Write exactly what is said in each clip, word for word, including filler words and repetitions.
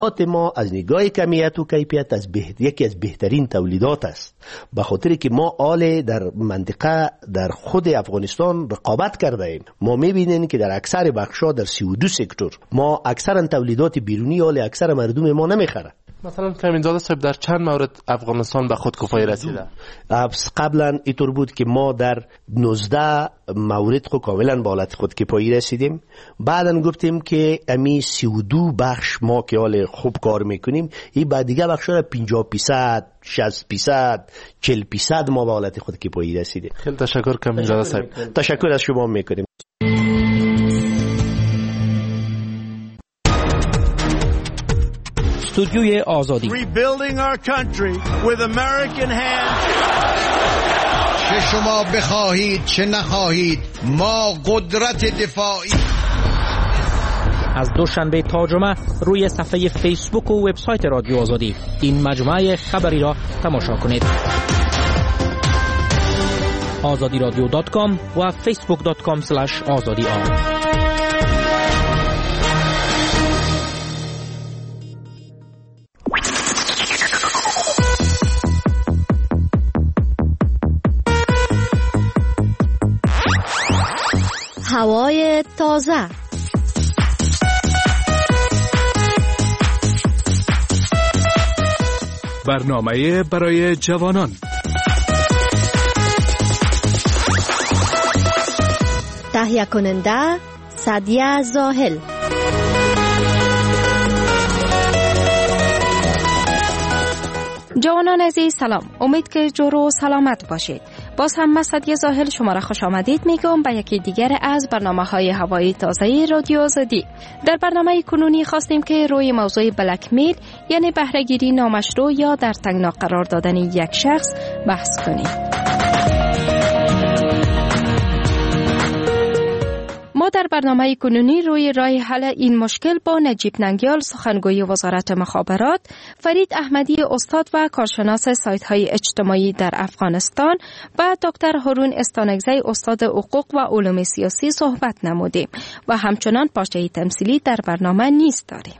ما از نگاه کمیت و کیفیت از بهت... یکی از بهترین تولیدات است، به خاطر که ما آل در منطقه در خود افغانستان رقابت کرده ایم. ما میبینیم که در اکثر بخشا در سی و دو سکتور ما اکثرا تولیدات بیرونی آل اکثر مردم ما نمیخره. مثلا کمینزاده صاحب در چند مورد افغانستان به خودکفایی رسیده؟ قبلا اینطور بود که ما در نوزده مورد خود کاملا به حالت خودکفایی رسیدیم. بعدا گفتیم که امی سی و دو بخش ما که حال خوب کار میکنیم، این بعد دیگه بخشا پنجاه درصد، شصت درصد، چهل درصد ما به حالت خودکفایی رسیدیم. خیلی تشکر کمینزاده صاحب. تشکر از شما میکنیم. استودیوی آزادی. Rebuilding our country with American hands. چه شما بخواهید چه نخواهید ما قدرت دفاعی. از دوشنبه تا جمعه روی صفحه فیسبوک و وبسایت رادیو آزادی این مجموعه خبری را تماشا کنید. آزادی رادیو دات کام و فیسبوک دات کام اسلش آزادی آر. هوای تازه. برنامه برای جوانان. تهیه کننده سعدیه زاهل. جوانان عزیز سلام، امید که جور و سلامت باشید. باز هم من سعدیه زاهل شما را خوش آمدید میگم به یکی دیگر از برنامه های هوایی تازه رادیو آزادی. در برنامه کنونی خواستیم که روی موضوع بلک میل یعنی بهره‌گیری نامشروع یا در تنگنا قرار دادن یک شخص بحث کنیم. ما در برنامه کنونی روی راه حل این مشکل با نجیب ننگیال سخنگوی وزارت مخابرات، فرید احمدی استاد و کارشناس سایت های اجتماعی در افغانستان و دکتر هارون استانگزی استاد حقوق و علوم سیاسی صحبت نمودیم و همچنان پارچه تمثیلی در برنامه نیز داریم.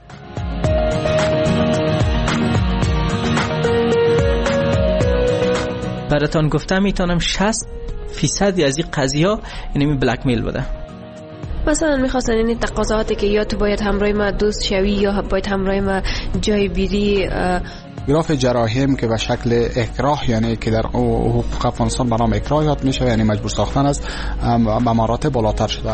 براتون گفتم میتونم شصت فیصد از این قضیه ها یعنی بلک میل بوده. مثلا میخواستن این تقاضاتی که یا تو باید همراه ما دوست شوی یا باید همراه ما جای بیری. گراف جراحیم که به شکل اکراه یعنی که در حقوق افغانستان به نام اکراه یاد میشه یعنی مجبور ساختن است به مراتب بالاتر شده.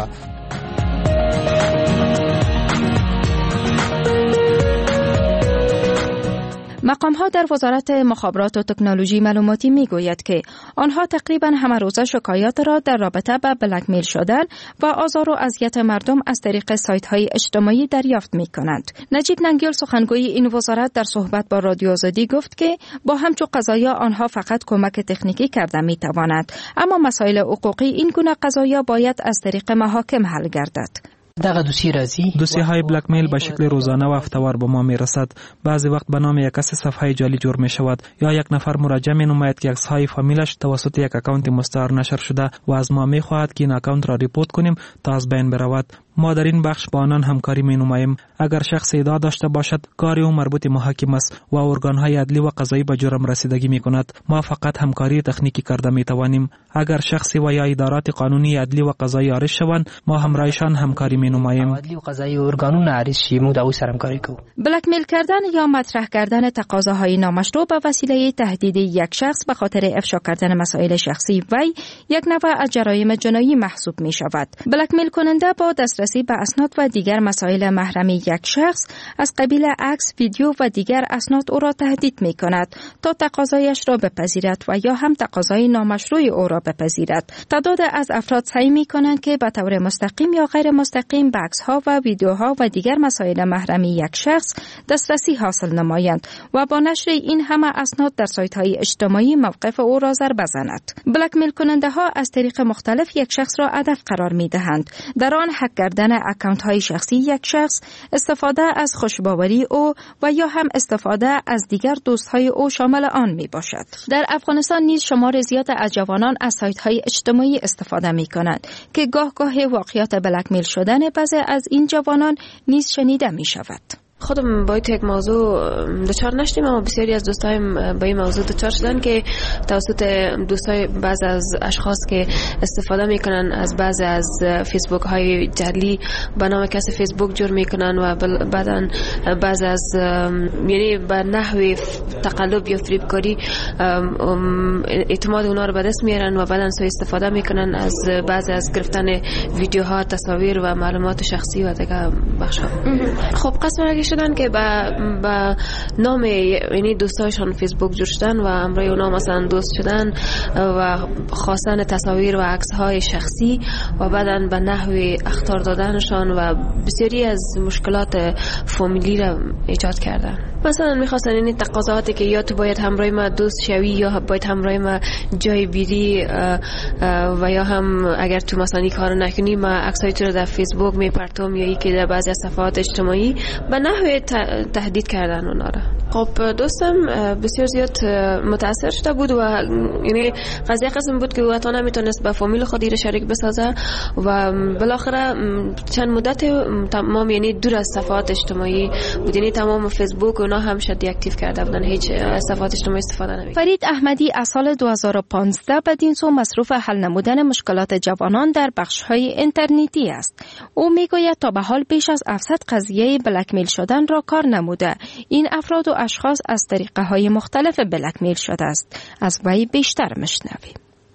مقام‌ها در وزارت مخابرات و تکنولوژی معلوماتی میگوید که آنها تقریباً همه روزه شکایات را در رابطه با بلک میل شدن و آزار و اذیت مردم از طریق سایت‌های اجتماعی دریافت می‌کنند. نجیب ننگیال سخنگوی این وزارت در صحبت با رادیو آزادی گفت که با همچو قضایا آنها فقط کمک تکنیکی کرده می‌توانند، اما مسائل حقوقی این گونه قضایا باید از طریق محاکم حل گردد. دغه دوسیه راځي دوسیه های بلک میل به شکل روزانه و هفته‌وار به ما میرسد. بعضی وقت به نام یک کس صفحه جعلی جور می شود یا یک نفر مراجعه می نماید که عکس های فامیلش توسط یک اکانت مستعار نشر شده و از ما می خواهد که این اکانت را ریپورت کنیم تا از بین برود. ما در این بخش با آنان همکاری می نماییم. اگر شخص ادعا داشته باشد کار او مربوط محاکم است و ارگان های عدلی و قضایی به جرم رسیدگی می کند. ما فقط همکاری تکنیکی کرده می توانیم. اگر شخصی و یا ادارات قانونی عدلی و قضایی عارض شوند ما همراهشان همکاری می نماییم. عدلی و قضایی ارگانونه عارض شي مو دا سره همکاری کوو. بلک میل کردن یا مطرح کردن تقاضاهای نامشروع به وسیله تهدید یک شخص به خاطر افشا کردن مسائل شخصی وی یک نوع از جرایم جنایی محسوب می شود. بلک میل کننده با دسترسی به اسناد و دیگر مسائل محرمی یک شخص از قبیل عکس، ویدیو و دیگر اسناد او را تهدید می کند تا تقاضایش را بپذیرد و یا هم تقاضای نامشروع او را بپذیرد. تعداد از افراد سعی می کنند که به طور مستقیم یا غیر مستقیم به عکس‌ها و ویدیوها و دیگر مسائل محرمی یک شخص دسترسی حاصل نمایند و با نشر این همه اسناد در سایت‌های اجتماعی موقف او را ضربه زنند. بلک میل کننده ها از طریق مختلف یک شخص را هدف قرار می دهند. در آن هک کردن اکانت های شخصی یک شخص، استفاده از خوشباوری او و یا هم استفاده از دیگر دوست های او شامل آن می باشد. در افغانستان نیز شمار زیاد از جوانان از سایت های اجتماعی استفاده می کنند که گاه گاه واقعیات بلک میل شدن بعضی از این جوانان نیز شنیده می شود. خودم باید یک موضوع دچار نشدیم، اما بسیاری از دوستایم با این موضوع دچار شدن که توسط دوستای بعض از اشخاص که استفاده میکنن از بعض از فیسبوک های جعلی به نام کسی فیسبوک جور میکنن و بعدن بعض از یعنی به نحوی تقلب یا فریبکاری اعتماد اونا رو به دست میارن و بعدن سوء استفاده میکنن از بعض از گرفتن ویدیوها، تصاویر و معلومات شخصی و دیگه بخشا. خب قسم شدن که با با نام یعنی دوستایشان فیسبوک جور شدن و امروز اونا مثلا دوست شدن و خواستن تصاویر و عکس های شخصی و بعدن به نحوی اخطار دادنشان و بسیاری از مشکلات فامیلی را ایجاد کردن. مثلا میخواستن این تقاضاتی که یا تو باید همراه ما دوست شوی یا باید همراه ما جای بیری و یا هم اگر تو مثلا این کار نکنی ما عکسای تو رو در فیسبوک میپرتم یا یکی در بعضی از صفحات اجتماعی به نحوی تهدید کردن اونا را. خب دوستم بسیار زیاد متاثر شده بود و یعنی قضیه قسم بود که او تا نمیتونست با فامیل خودی را شریک بسازه و بالاخره چند مدت تمام یعنی دور از صفحات اجتماعی بود، یعنی تمام فیسبوک اونا هم شد دیاکتیو کرده بودن، هیچ از صفحات اجتماعی استفاده نمی‌کرد. فرید احمدی از سال دو هزار و پانزده بدین سو مصروف حل نمودن مشکلات جوانان در بخش‌های اینترنتی است. او میگوید تا به حال بیش از هفتصد قضیه بلک میل شدن را کار نموده. این افراد و اشخاص از طریقه‌های مختلف بلک میل شده است. از وی بیشتر مشنویم.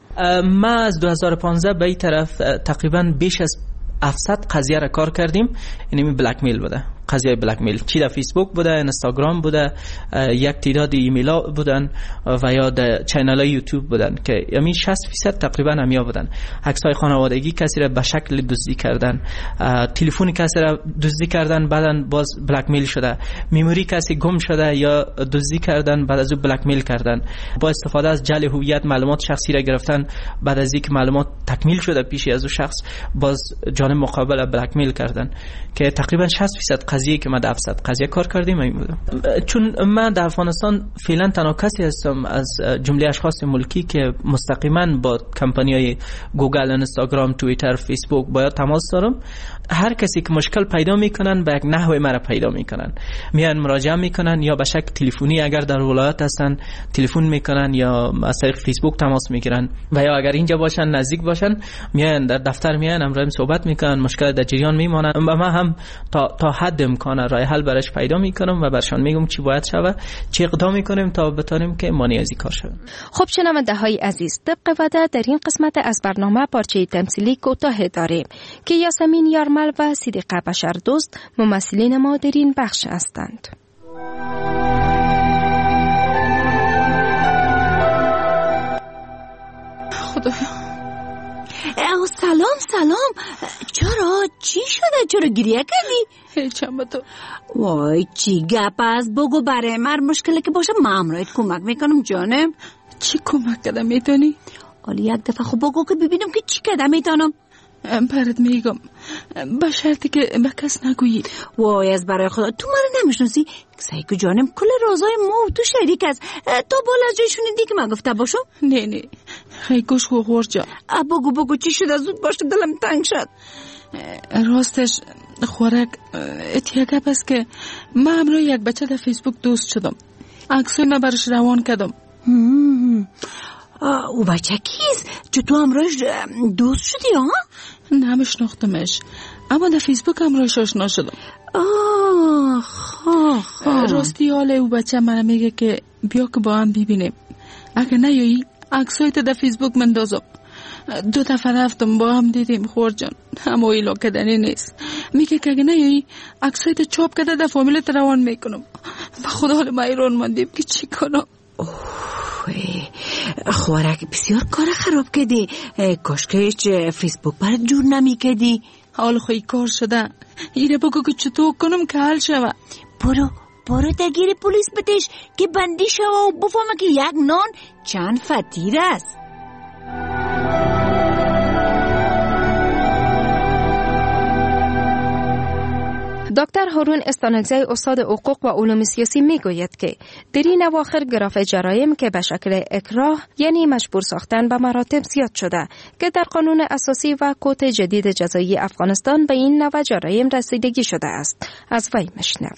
ما از دو هزار و پانزده به این طرف تقریبا بیش از هفتصد قضیه را کار کردیم. یعنی بلک میل بوده، قضیه بلک میل، چی در فیسبوک بوده، اینستاگرام بوده، یک تعداد ایمیل بودن و یا در چینل های یوتیوب بودن که یعنی شصت درصد تقریبا همیا بودن. عکس های خانوادگی کسی را به شکل دزدی کردن، تلفن کسی را دزدی کردن بعدن باز بلک میل شده، مموری کسی گم شده یا دزدی کردن بعد از او بلک میل کردن، با استفاده از جعل هویت معلومات شخصی را گرفتن، بعد از اینکه معلومات تکمیل شده پیش از او شخص باز جانب مقابل بلک میل کردن که تقریبا شصت درصد قضیه که ما در هفتصد قضیه کار کردیم این بودم. چون من در افغانستان فعلا تنها کسی هستم از جمله اشخاص ملکی که مستقیما با کمپانی‌های گوگل، اینستاگرام، توییتر، فیسبوک باید تماس دارم. هر کسی که مشکل پیدا میکنن به یک نحوی مرا پیدا میکنن، میان مراجعه میکنن یا به شکل تلفنی اگر در ولایت هستن تلفن میکنن یا از طریق فیسبوک تماس میگیرن و یا اگر اینجا باشن نزدیک باشن میان در دفتر میان امروز صحبت میکنن، مشکل در جریان میمونن و ما هم تا تا حد امکان راه حل برش پیدا میکنم و برشان میگم چی باید شود، چه اقدام میکنیم تا بتونیم که مانع از این کار شود. خب شنونده های عزیز، طبق وعده در این قسمت از برنامه پارچه تمثیلی کوتاه داریم که یاسمین یارمل و صدیقه بشردوست ممثلین ما در این بخش هستند. خدایا. سلام سلام، چرا؟ چی شده؟ چرا گریه کردی؟ هیچم با تو. وای چی گپ از بگو، برای مر مشکلی که باشه من امرایت کمک میکنم جانم. چی کمک کردم میتونی؟ حالی یک دفعه خب بگو که ببینم که چی کردم میتونم. برات میگم با شرطی که به کس نگویی. وای از برای خدا، تو من نمیشناسی؟ سایکو جانم کل رازای ما و تو شریک است. تو بالا از جای شنیدی که من گفته باشم؟ نه نه خیلی گوش خو غور جا. بگو بگو چی شده، زود باشه دلم تنگ شد. راستش خوراک اتیاگه بس که من امروز یک بچه در فیسبوک دوست شدم، عکسای من برش روان کردم. او بچه کیست؟ چه تو امروز دوست شدی ها؟ نمیشناختمش اما در فیسبوک امروز آشنا شدم. آه خواه خواه راستی حاله او بچه من میگه که بیا که با هم ببینیم، اگه نیایی عکسایت در فیسبوک مندازم. دو دفعه رفتم با هم دیدیم خور جان، اما ایلا کدنی نیست. میگه که اگه نیایی عکسایت چاپ کده در فامیلت روان میکنم. و خدا حال من ایران مندیم که چی کنم. خوارک بسیار کار خراب کردی، کاش که هیچ فیسبوک برات جور نمی کردی. حال خوی کار شده، ایره بگو که چطور کنم که حل شوه. برو برو درگیر پلیس بتش که بندی شوه و بفهمه که یک نان چند فطیر است. دکتر هارون استانکزی استاد حقوق و علوم سیاسی میگوید که در این اواخر گراف جرایم که به شکل اکراه یعنی مجبور ساختن به مراتب زیاد شده که در قانون اساسی و کد جدید جزایی افغانستان به این نوع جرایم رسیدگی شده است. از وی مشنویم.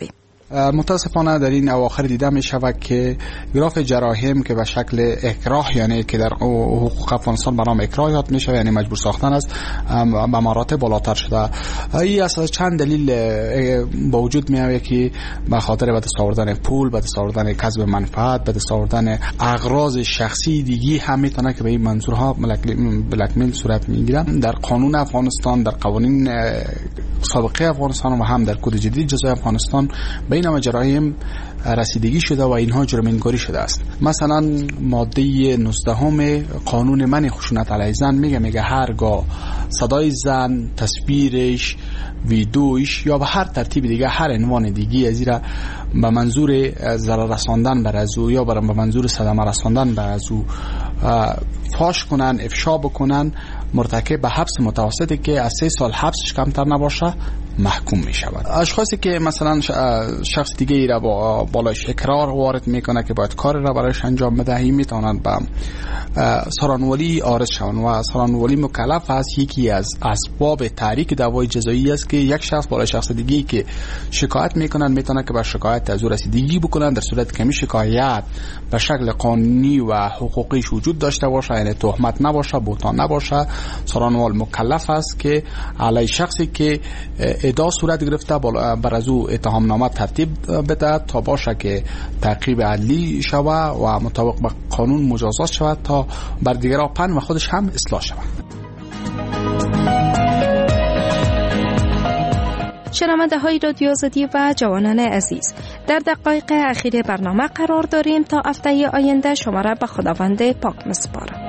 متاسفانه در این اواخر دیده می شود که گراف جراحیم که به شکل اکراه، یعنی که در حقوق افغانستان به نام اکراه یاد می شود، یعنی مجبور ساختن است، به مراتب بالاتر شده. این از چند دلیل با وجود می آید که به خاطر به دست آوردن پول، به دست آوردن کسب منفعت، به دست آوردن اغراض شخصی دیگی هم میتونه که به این منظورها بلک میل صورت میگیره. در قانون افغانستان، در قوانین سابقه افغانستان و هم در کد جدید جزای افغانستان به این جرایم رسیدگی شده و اینها جرم انگاری شده است. مثلا ماده نوزده قانون منع خشونت علیه زن میگه میگه هرگاه صدای زن، تصویرش، ویدیوش یا به هر ترتیب دیگه هر عنوان دیگه از ایرا به منظور ضرر رساندن بر از او یا به منظور صدمه رساندن بر از او فاش کنن، افشا بکنن، مرتکب به حبس متوسطی که از سه سال حبسش کمتر نباشه محکوم می شود. اشخاصی که مثلا شخص دیگه ای را با بالایش اقرار وارد میکنه که باید کار را برایش انجام بده، این میتونند به سارانوالی عارض شوند و سارانوالی مکلف است. یکی از اسباب تحریک دعوای جزایی است که یک شخص بالای شخص دیگه ای که شکایت میکنن میتونه که بر شکایت از او رسیدگی بکنن در صورت که می شکایت به شکل قانونی و حقوقیش وجود داشته باشه، یعنی تهمت نباشه، بهتان نباشه. سارانوال مکلف است که علی شخصی که ادعا صورت گرفته بر از او اتهام نامه ترتیب بده تا باشه که تعقیب عدلی شود و مطابق با قانون مجازات شود تا بر دیگران پند و خودش هم اصلاح شود. شنونده های رادیو آزادی و جوانان عزیز، در دقایق اخیر برنامه قرار داریم تا هفته آینده شما را به خداوند پاک می‌سپارم.